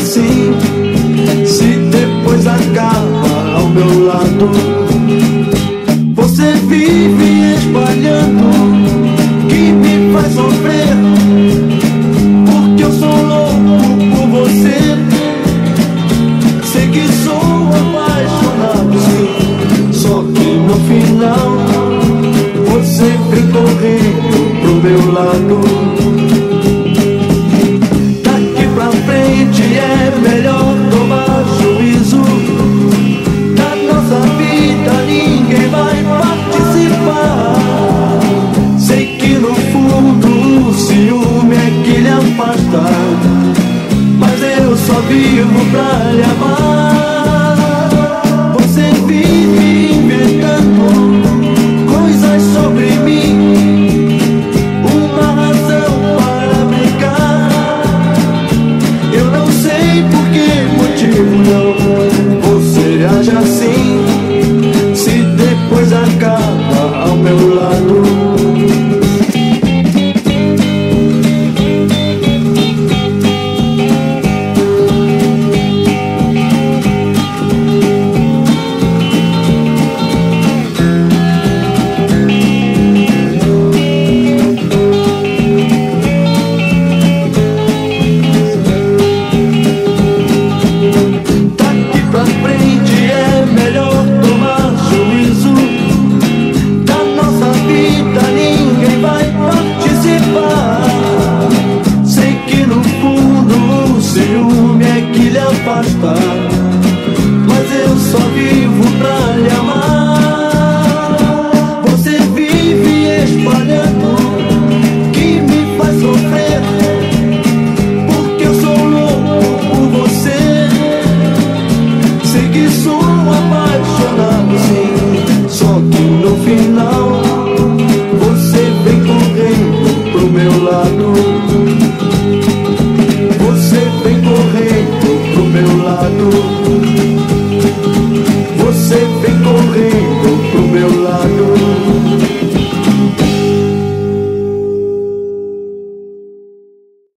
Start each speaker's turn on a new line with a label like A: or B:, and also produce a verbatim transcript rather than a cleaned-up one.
A: assim, se depois acaba ao meu lado. Você vive espalhando que me faz sofrer, porque eu sou louco por você. Sei que sou apaixonado, sim, só que no final você vem correndo pro meu lado. Daqui pra frente é melhor tomar juízo. Da nossa vida ninguém vai participar. Sei que no fundo o ciúme é que lhe afasta, mas eu só vivo pra lhe amar. Você vive inventando coisas sobre mim, uma razão para brigar. Eu não sei por que motivo não você age assim, se depois acaba ao meu lado. Mas eu só vivo pra lhe amar. Você vive espalhando que me faz sofrer, porque eu sou louco por você. Sei que sou apaixonado,